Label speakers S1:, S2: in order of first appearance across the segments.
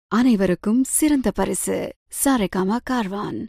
S1: அனைவருக்கும் சிறந்த பரிசு சாரேகாமா கார்வான்.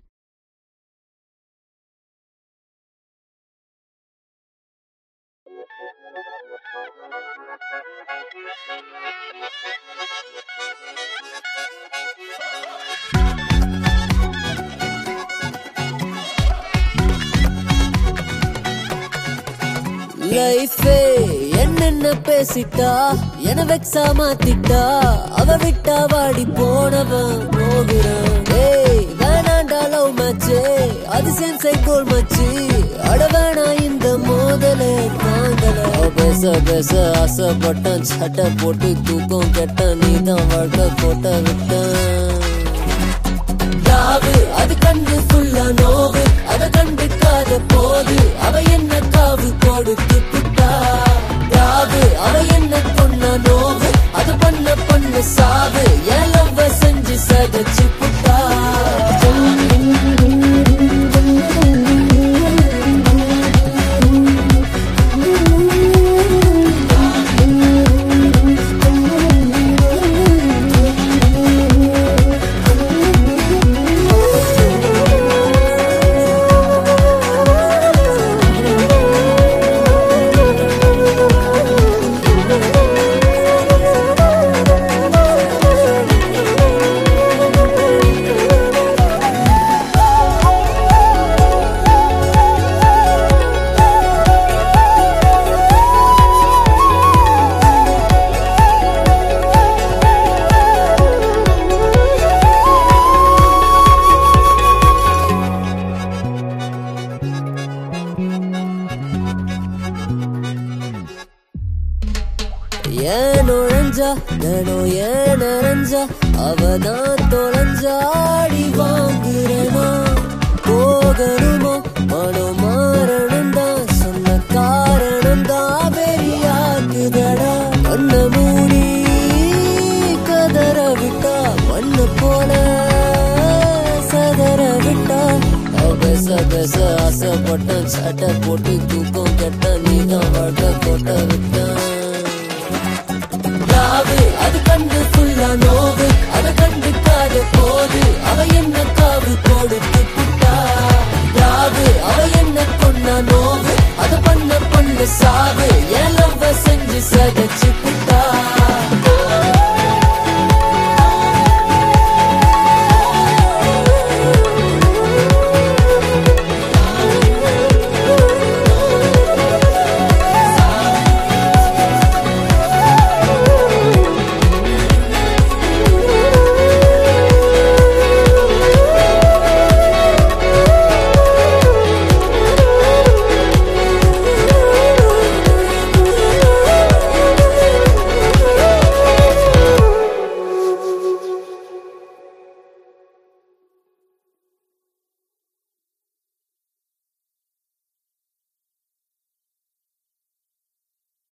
S2: லைஃபே என்னென்ன பேசிட்டா என வெக்ஸா மாத்திட்டா அவ விட்டா வாடி போனவன் போகிறான். ஏய் வேணாண்டா லவ் மேட்சே அது சென்சை கோல் மச்சி அட வேணா இந்த மோதலே தாங்கல. பேச பேச ஆசைப்பட்டான் சட்டை போட்டு தூக்கம் கெட்டான் நீதான் வாழ்க்கை கோட்டை விட்டான். அது கண்டு ஃபுல்லா நோவு அத கண்டுக்காத போது அவ என்ன காவு கொடுத்து புட்டா. அவ என்ன கொன்ன நோவு அது பண்ண பண்ண சாவு என் லவ்வ செஞ்சு சதச்சு புட்டா. ஏன் நுழைஞ்சா நானும் ஏன் நரஞ்சா அவதான் தொலைஞ்சாடி வாங்குறனா. போகணுமோ மனம் மாறணும் தான் சொன்ன காரணம் தான் பெரியாக்குதடா. கண்ண மூடி கதற விட்டா மண்ணு போல சதற விட்டா. பேச பேச ஆசைப்பட்டான் சட்டை போட்டு தூக்கம் கெட்டான் நீதான் வாழ்க்கை கோட்டை விட்டான். அது கண்டு ஃபுல்லா நோவு